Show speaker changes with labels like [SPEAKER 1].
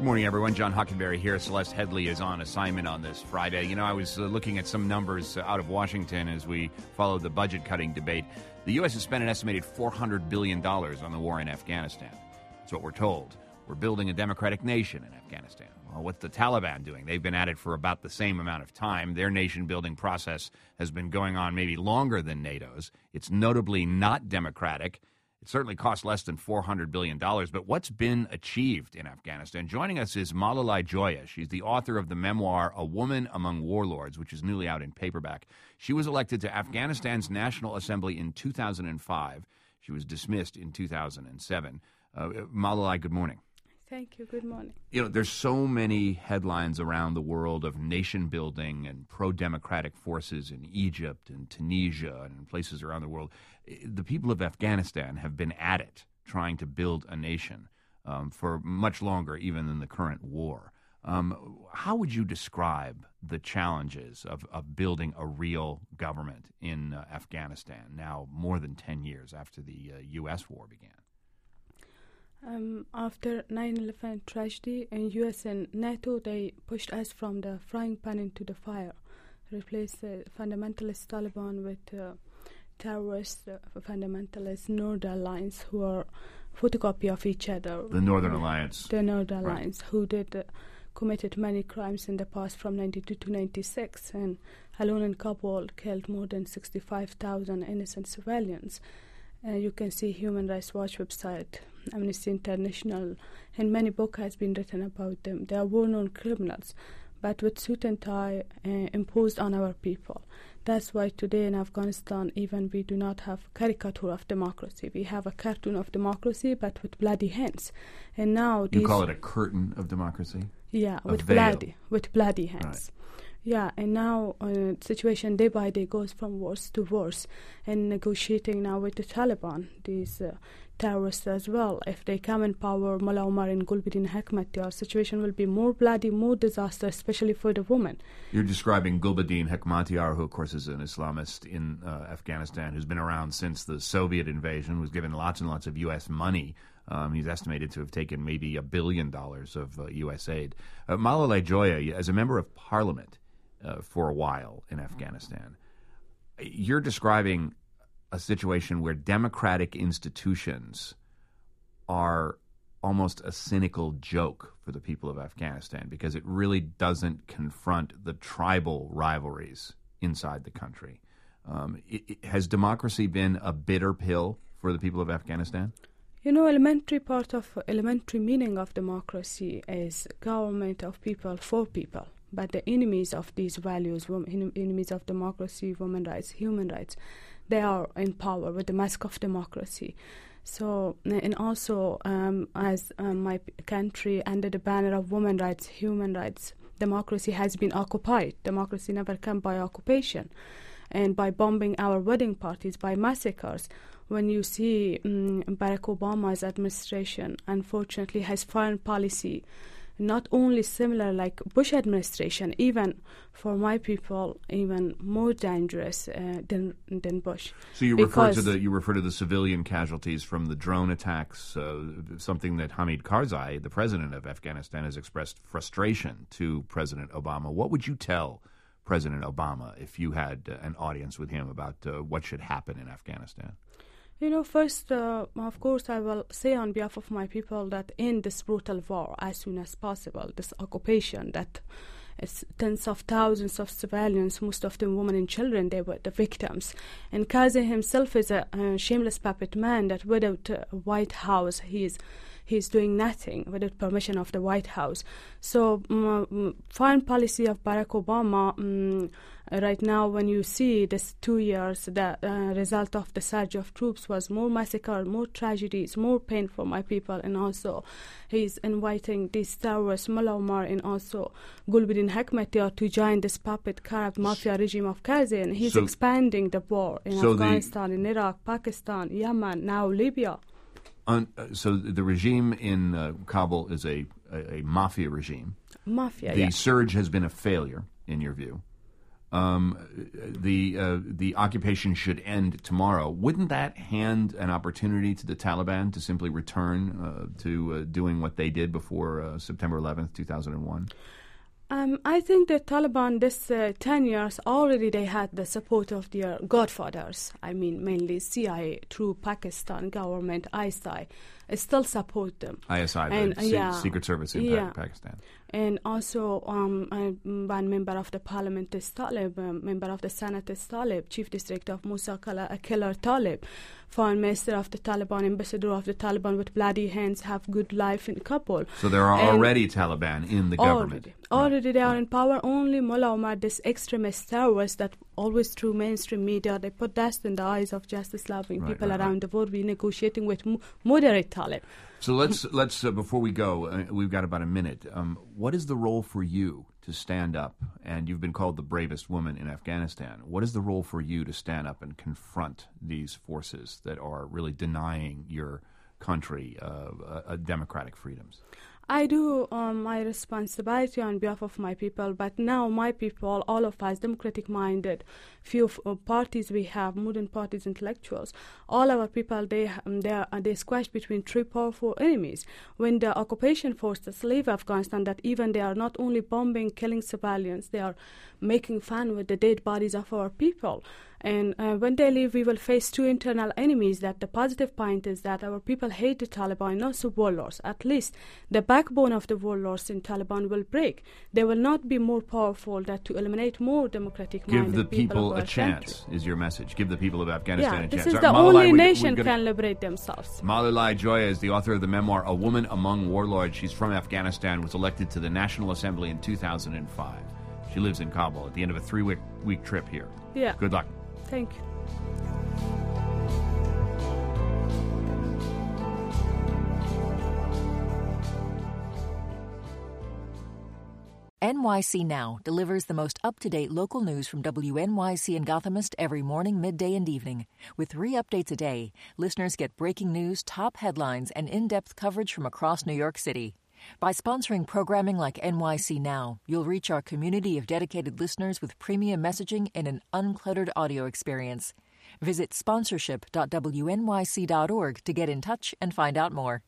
[SPEAKER 1] Good morning, everyone. John Hockenberry here. Celeste Headley is on assignment on this Friday. You know, I was looking at some numbers out of Washington as we followed the budget-cutting debate. The U.S. has spent an estimated $400 billion on the war in Afghanistan. That's what we're told. We're building a democratic nation in Afghanistan. Well, what's the Taliban doing? They've been at it for about the same amount of time. Their nation-building process has been going on maybe longer than NATO's. It's notably not democratic. It certainly cost less than $400 billion, but what's been achieved in Afghanistan? Joining us is Malalai Joya. She's the author of the memoir, A Woman Among Warlords, which is newly out in paperback. She was elected to Afghanistan's National Assembly in 2005. She was dismissed in 2007. Malalai, good morning.
[SPEAKER 2] Thank you. Good morning.
[SPEAKER 1] You know, there's so many headlines around the world of nation building and pro-democratic forces in Egypt and Tunisia and in places around the world. The people of Afghanistan have been at it, trying to build a nation for much longer even than the current war. How would you describe the challenges of building a real government in Afghanistan now more than 10 years after the U.S. war began?
[SPEAKER 2] After 9/11 tragedy in U.S. and NATO, they pushed us from the frying pan into the fire, replaced the fundamentalist Taliban with terrorist fundamentalist Northern Alliance, who are photocopy of each other.
[SPEAKER 1] The Northern Alliance.
[SPEAKER 2] The Northern Alliance, who committed many crimes in the past from 92 to 96, and alone in Kabul killed more than 65,000 innocent civilians. You can see Human Rights Watch website, Amnesty International, and many books has been written about them. They are well-known criminals, but with suit and tie imposed on our people. That's why today in Afghanistan, even we do not have caricature of democracy. We have a cartoon of democracy, but with bloody hands. And now
[SPEAKER 1] you call it a curtain of democracy?
[SPEAKER 2] Yeah, with bloody hands. Right. Yeah, and now situation day by day goes from worse to worse, and negotiating now with the Taliban, these terrorists as well. If they come in power, Mullah Omar and Gulbuddin Hekmatyar, situation will be more bloody, more disaster, especially for the women. You're
[SPEAKER 1] describing Gulbuddin Hekmatyar, who of course is an Islamist in Afghanistan, who's been around since the Soviet invasion, was given lots and lots of U.S. money. He's estimated to have taken maybe $1 billion of U.S. aid. Malalai Joya, as a member of parliament, for a while in Afghanistan, you're describing a situation where democratic institutions are almost a cynical joke for the people of Afghanistan because it really doesn't confront the tribal rivalries inside the country. Has democracy been a bitter pill for the people of Afghanistan?
[SPEAKER 2] You know, elementary meaning of democracy is government of people for people. But the enemies of these values, enemies of democracy, women's rights, human rights, they are in power with the mask of democracy. So, and also as my country under the banner of women's rights, human rights, democracy has been occupied. Democracy never came by occupation. And by bombing our wedding parties, by massacres, when you see Barack Obama's administration, unfortunately, has foreign policy not only similar like Bush administration, even for my people, even more dangerous than Bush.
[SPEAKER 1] So you refer to the civilian casualties from the drone attacks, something that Hamid Karzai, the president of Afghanistan, has expressed frustration to President Obama. What would you tell President Obama if you had an audience with him about what should happen in Afghanistan?
[SPEAKER 2] You know, first, of course, I will say on behalf of my people that end this brutal war as soon as possible, this occupation that is tens of thousands of civilians, most of them women and children, they were the victims. And Karzai himself is a shameless puppet man that without a White House, he's doing nothing without permission of the White House. So foreign policy of Barack Obama, right now when you see this 2 years, the result of the surge of troops was more massacre, more tragedies, more pain for my people. And also he's inviting these terrorists, Mullah Omar and also Gulbuddin Hekmatyar, to join this puppet corrupt mafia regime of Karzai. And he's expanding the war in Afghanistan, in Iraq, Pakistan, Yemen, now Libya.
[SPEAKER 1] So the regime in Kabul is a mafia regime.
[SPEAKER 2] The
[SPEAKER 1] surge has been a failure, in your view. the occupation should end tomorrow. Wouldn't that hand an opportunity to the Taliban to simply return to doing what they did before September 11th, 2001?
[SPEAKER 2] I think the Taliban, this 10 years, already they had the support of their godfathers. I mean, mainly CIA, through Pakistan government, ISI, still support them.
[SPEAKER 1] ISI,
[SPEAKER 2] and,
[SPEAKER 1] the Secret Service in Pakistan.
[SPEAKER 2] And also, one member of the parliament is Talib, member of the Senate is Talib, Chief District of Musa Killer Talib, Foreign Minister of the Taliban, Ambassador of the Taliban with bloody hands, have good life in Kabul.
[SPEAKER 1] So there are already Taliban in the government.
[SPEAKER 2] Already they are in power. Only Mullah Omar, this extremist terrorist that always through mainstream media, they put dust in the eyes of justice-loving people around the world. We're negotiating with moderate Talib.
[SPEAKER 1] So let's before we go, we've got about a minute. What is the role for you to stand up? And you've been called the bravest woman in Afghanistan. What is the role for you to stand up and confront these forces that are really denying your country democratic freedoms?
[SPEAKER 2] I do my responsibility on behalf of my people, but now my people, all of us, democratic-minded, few parties we have, modern parties, intellectuals, all our people, they squash between three powerful enemies. When the occupation forces leave Afghanistan, that even they are not only bombing, killing civilians, they are making fun with the dead bodies of our people. And when they leave, we will face two internal enemies. That the positive point is that our people hate the Taliban, not the warlords. At least the backbone of the warlords in Taliban will break. They will not be more powerful than to eliminate more democratic-minded people.
[SPEAKER 1] Give the people a chance,
[SPEAKER 2] country.
[SPEAKER 1] Is your message. Give the people of Afghanistan a chance.
[SPEAKER 2] This is the only nation can liberate themselves.
[SPEAKER 1] Malalai Joya is the author of the memoir, A Woman Among Warlords. She's from Afghanistan, was elected to the National Assembly in 2005. She lives in Kabul at the end of a 3-week trip here.
[SPEAKER 2] Yeah.
[SPEAKER 1] Good luck.
[SPEAKER 2] Thank you.
[SPEAKER 3] NYC Now delivers the most up-to-date local news from WNYC and Gothamist every morning, midday, and evening. With 3 updates a day, listeners get breaking news, top headlines, and in-depth coverage from across New York City. By sponsoring programming like NYC Now, you'll reach our community of dedicated listeners with premium messaging and an uncluttered audio experience. Visit sponsorship.wnyc.org to get in touch and find out more.